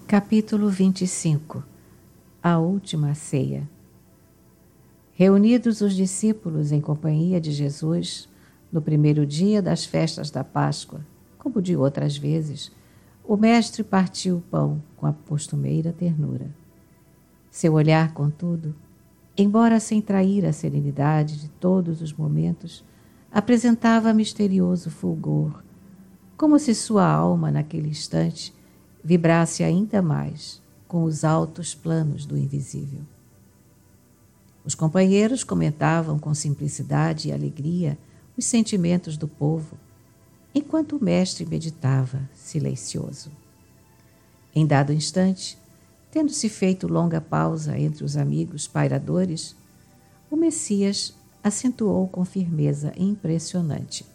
Capítulo 25. A última ceia. Reunidos os discípulos em companhia de Jesus, no primeiro dia das festas da Páscoa, como de outras vezes, o mestre partiu o pão com a costumeira ternura. Seu olhar, contudo, embora sem trair a serenidade de todos os momentos, apresentava misterioso fulgor, como se sua alma, naquele instante, vibrasse ainda mais com os altos planos do invisível. Os companheiros comentavam com simplicidade e alegria os sentimentos do povo, enquanto o mestre meditava, silencioso. Em dado instante, tendo-se feito longa pausa entre os amigos pairadores, o Messias acentuou com firmeza impressionante: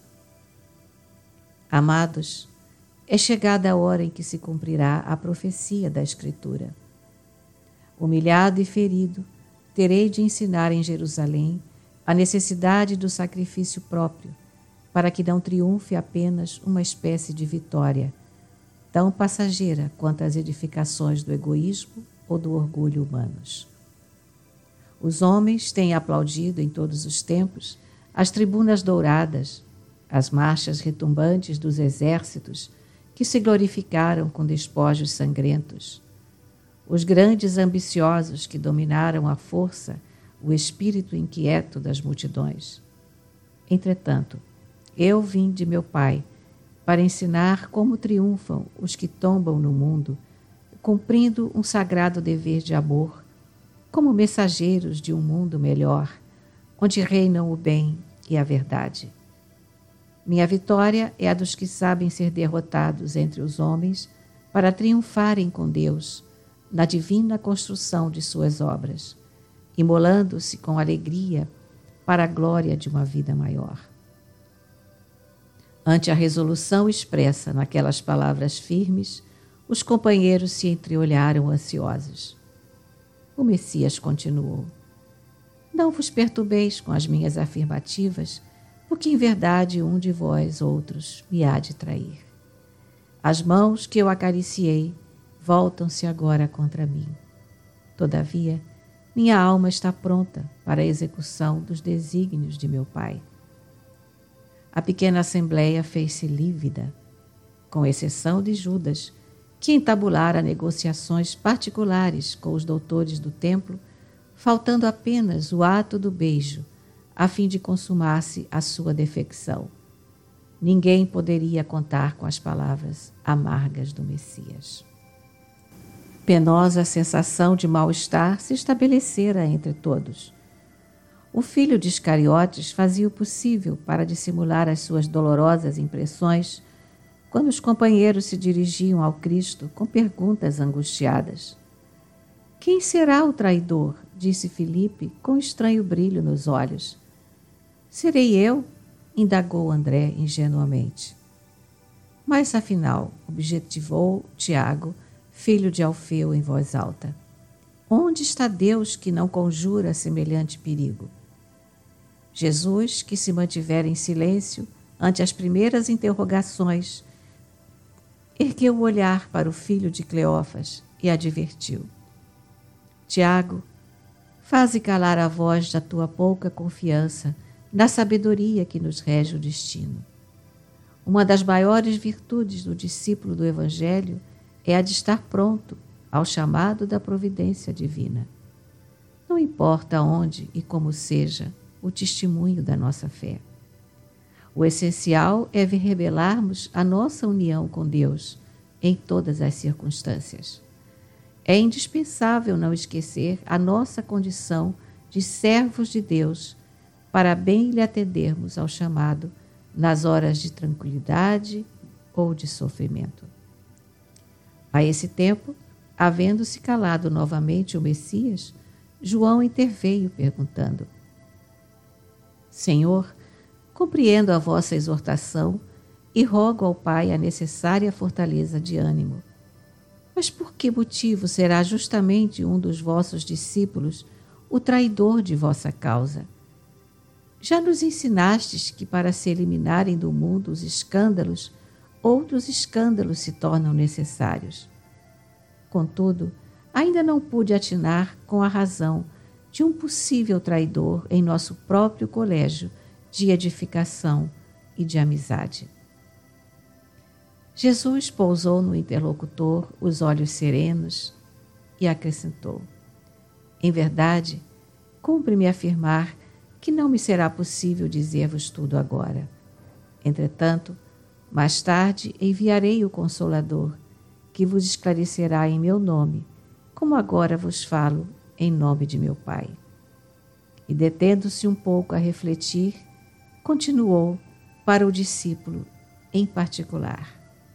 Amados, é chegada a hora em que se cumprirá a profecia da Escritura. Humilhado e ferido, terei de ensinar em Jerusalém a necessidade do sacrifício próprio, para que não triunfe apenas uma espécie de vitória, tão passageira quanto as edificações do egoísmo ou do orgulho humanos. Os homens têm aplaudido em todos os tempos as tribunas douradas, as marchas retumbantes dos exércitos que se glorificaram com despojos sangrentos, os grandes ambiciosos que dominaram à força o espírito inquieto das multidões. Entretanto, eu vim de meu Pai para ensinar como triunfam os que tombam no mundo, cumprindo um sagrado dever de amor, como mensageiros de um mundo melhor, onde reinam o bem e a verdade. Minha vitória é a dos que sabem ser derrotados entre os homens para triunfarem com Deus na divina construção de suas obras, imolando-se com alegria para a glória de uma vida maior. Ante a resolução expressa naquelas palavras firmes, os companheiros se entreolharam ansiosos. O Messias continuou: Não vos perturbeis com as minhas afirmativas, porque em verdade um de vós outros me há de trair. As mãos que eu acariciei voltam-se agora contra mim. Todavia, minha alma está pronta para a execução dos desígnios de meu Pai. A pequena assembleia fez-se lívida, com exceção de Judas, que entabulara negociações particulares com os doutores do templo, faltando apenas o ato do beijo, a fim de consumar-se a sua defecção. Ninguém poderia contar com as palavras amargas do Messias. Penosa sensação de mal-estar se estabelecera entre todos. O filho de Iscariotes fazia o possível para dissimular as suas dolorosas impressões quando os companheiros se dirigiam ao Cristo com perguntas angustiadas. Quem será o traidor? Disse Filipe com estranho brilho nos olhos. Serei eu? Indagou André ingenuamente. Mas afinal, objetivou Tiago, filho de Alfeu, em voz alta. Onde está Deus que não conjura semelhante perigo? Jesus, que se mantivera em silêncio ante as primeiras interrogações, ergueu o olhar para o filho de Cleófas e advertiu: Tiago, faze calar a voz da tua pouca confiança na sabedoria que nos rege o destino. Uma das maiores virtudes do discípulo do Evangelho é a de estar pronto ao chamado da providência divina. Não importa onde e como seja o testemunho da nossa fé. O essencial é revelarmos a nossa união com Deus em todas as circunstâncias. É indispensável não esquecer a nossa condição de servos de Deus para bem lhe atendermos ao chamado nas horas de tranquilidade ou de sofrimento. A esse tempo, havendo-se calado novamente o Messias, João interveio perguntando: Senhor, compreendo a vossa exortação e rogo ao Pai a necessária fortaleza de ânimo. Mas por que motivo será justamente um dos vossos discípulos o traidor de vossa causa? Já nos ensinastes que para se eliminarem do mundo os escândalos, outros escândalos se tornam necessários. Contudo, ainda não pude atinar com a razão de um possível traidor em nosso próprio colégio de edificação e de amizade. Jesus pousou no interlocutor os olhos serenos e acrescentou: em verdade, cumpre-me afirmar que não me será possível dizer-vos tudo agora. Entretanto, mais tarde enviarei o Consolador, que vos esclarecerá em meu nome, como agora vos falo em nome de meu Pai. E detendo-se um pouco a refletir, continuou para o discípulo em particular: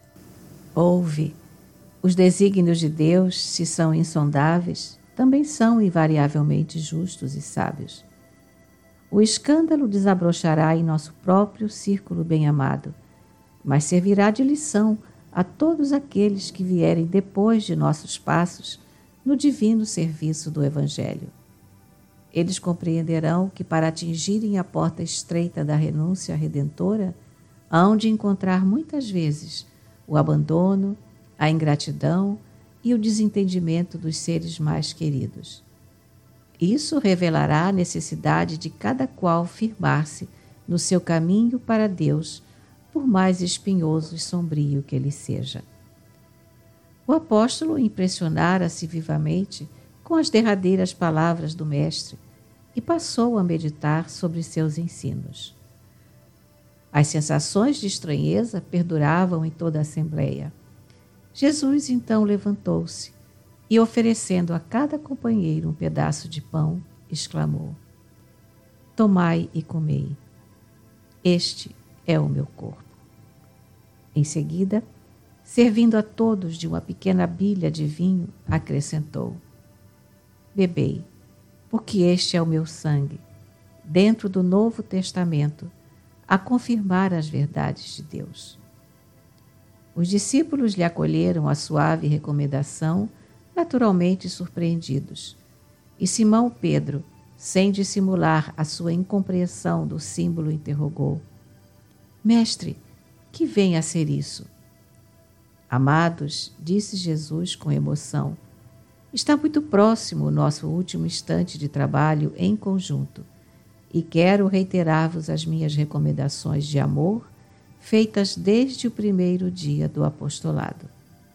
ouve, os desígnios de Deus, se são insondáveis, também são invariavelmente justos e sábios. O escândalo desabrochará em nosso próprio círculo bem-amado, mas servirá de lição a todos aqueles que vierem depois de nossos passos no divino serviço do Evangelho. Eles compreenderão que para atingirem a porta estreita da renúncia redentora, hão de encontrar muitas vezes o abandono, a ingratidão e o desentendimento dos seres mais queridos. Isso revelará a necessidade de cada qual firmar-se no seu caminho para Deus, por mais espinhoso e sombrio que ele seja. O apóstolo impressionara-se vivamente com as derradeiras palavras do Mestre e passou a meditar sobre seus ensinos. As sensações de estranheza perduravam em toda a assembleia. Jesus então levantou-se e, oferecendo a cada companheiro um pedaço de pão, exclamou: tomai e comei. Este é o meu corpo. Em seguida, servindo a todos de uma pequena bilha de vinho, acrescentou: bebei, porque este é o meu sangue, dentro do Novo Testamento, a confirmar as verdades de Deus. Os discípulos lhe acolheram a suave recomendação, naturalmente surpreendidos, e Simão Pedro, sem dissimular a sua incompreensão do símbolo, interrogou: mestre, que vem a ser isso? Amados, disse Jesus com emoção, está muito próximo o nosso último instante de trabalho em conjunto, e quero reiterar-vos as minhas recomendações de amor, feitas desde o primeiro dia do apostolado.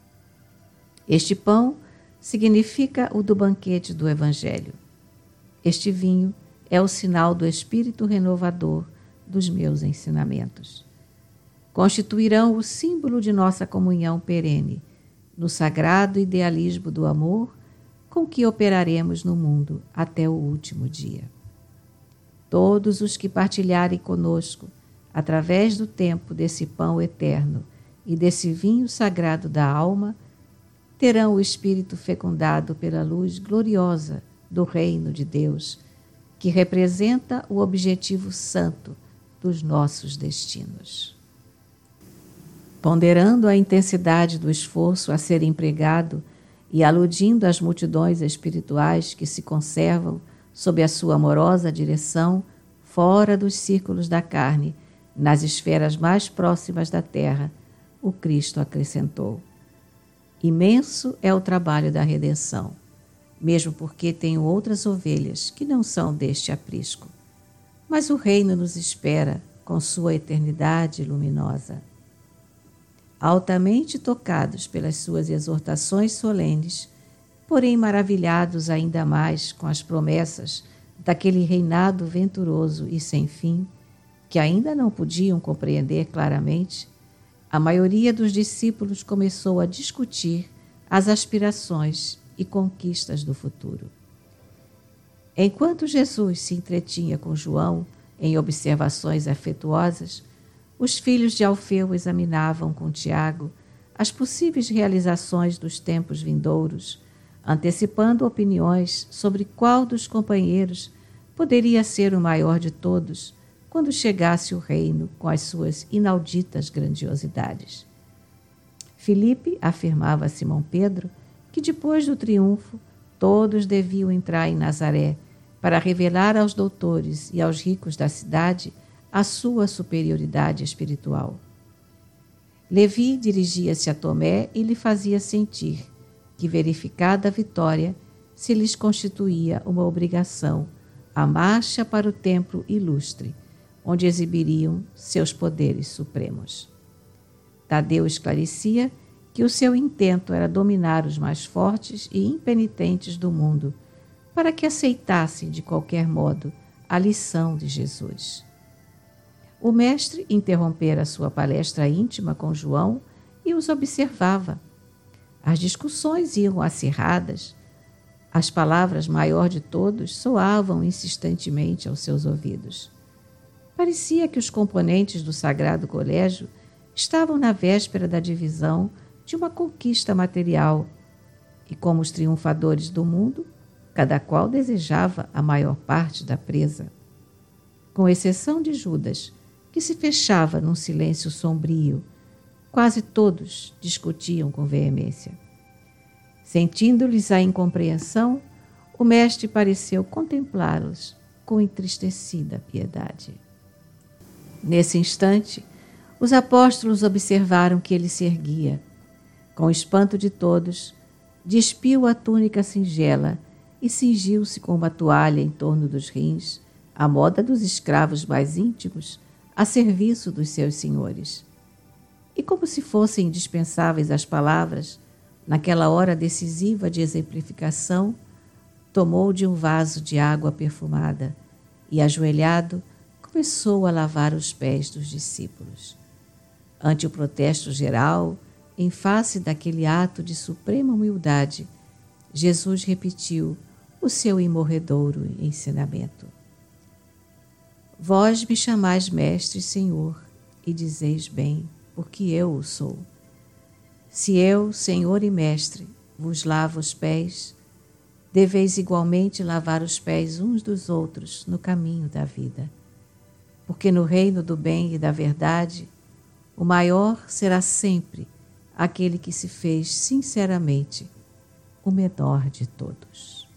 Este pão significa o do banquete do Evangelho. Este vinho é o sinal do Espírito renovador dos meus ensinamentos. Constituirão o símbolo de nossa comunhão perene, no sagrado idealismo do amor com que operaremos no mundo até o último dia. Todos os que partilharem conosco, através do tempo desse pão eterno e desse vinho sagrado da alma, terão o espírito fecundado pela luz gloriosa do reino de Deus, que representa o objetivo santo dos nossos destinos. Ponderando a intensidade do esforço a ser empregado e aludindo às multidões espirituais que se conservam sob a sua amorosa direção, fora dos círculos da carne, nas esferas mais próximas da terra, o Cristo acrescentou: imenso é o trabalho da redenção, mesmo porque tenho outras ovelhas que não são deste aprisco. Mas o reino nos espera com sua eternidade luminosa. Altamente tocados pelas suas exortações solenes, porém maravilhados ainda mais com as promessas daquele reinado venturoso e sem fim, que ainda não podiam compreender claramente, a maioria dos discípulos começou a discutir as aspirações e conquistas do futuro. Enquanto Jesus se entretinha com João em observações afetuosas, os filhos de Alfeu examinavam com Tiago as possíveis realizações dos tempos vindouros, antecipando opiniões sobre qual dos companheiros poderia ser o maior de todos quando chegasse o reino com as suas inauditas grandiosidades. Filipe afirmava a Simão Pedro que depois do triunfo todos deviam entrar em Nazaré para revelar aos doutores e aos ricos da cidade a sua superioridade espiritual. Levi dirigia-se a Tomé e lhe fazia sentir que, verificada a vitória, se lhes constituía uma obrigação a marcha para o templo ilustre, onde exibiriam seus poderes supremos. Tadeu esclarecia que o seu intento era dominar os mais fortes e impenitentes do mundo, para que aceitassem de qualquer modo a lição de Jesus. O mestre interrompera sua palestra íntima com João e os observava. As discussões iam acirradas. As palavras maior de todos soavam insistentemente aos seus ouvidos. Parecia que os componentes do Sagrado Colégio estavam na véspera da divisão de uma conquista material e, como os triunfadores do mundo, cada qual desejava a maior parte da presa. Com exceção de Judas, que se fechava num silêncio sombrio, quase todos discutiam com veemência. Sentindo-lhes a incompreensão, o mestre pareceu contemplá-los com entristecida piedade. Nesse instante, os apóstolos observaram que ele se erguia. Com o espanto de todos, despiu a túnica singela e cingiu-se com uma toalha em torno dos rins, à moda dos escravos mais íntimos, a serviço dos seus senhores. E como se fossem indispensáveis as palavras, naquela hora decisiva de exemplificação, tomou de um vaso de água perfumada e, ajoelhado, começou a lavar os pés dos discípulos. Ante o protesto geral, em face daquele ato de suprema humildade, Jesus repetiu o seu imorredouro ensinamento. Vós me chamais mestre e senhor, e dizeis bem, porque eu o sou. Se eu, senhor e mestre, vos lavo os pés, deveis igualmente lavar os pés uns dos outros no caminho da vida. Porque no reino do bem e da verdade, o maior será sempre aquele que se fez sinceramente o menor de todos.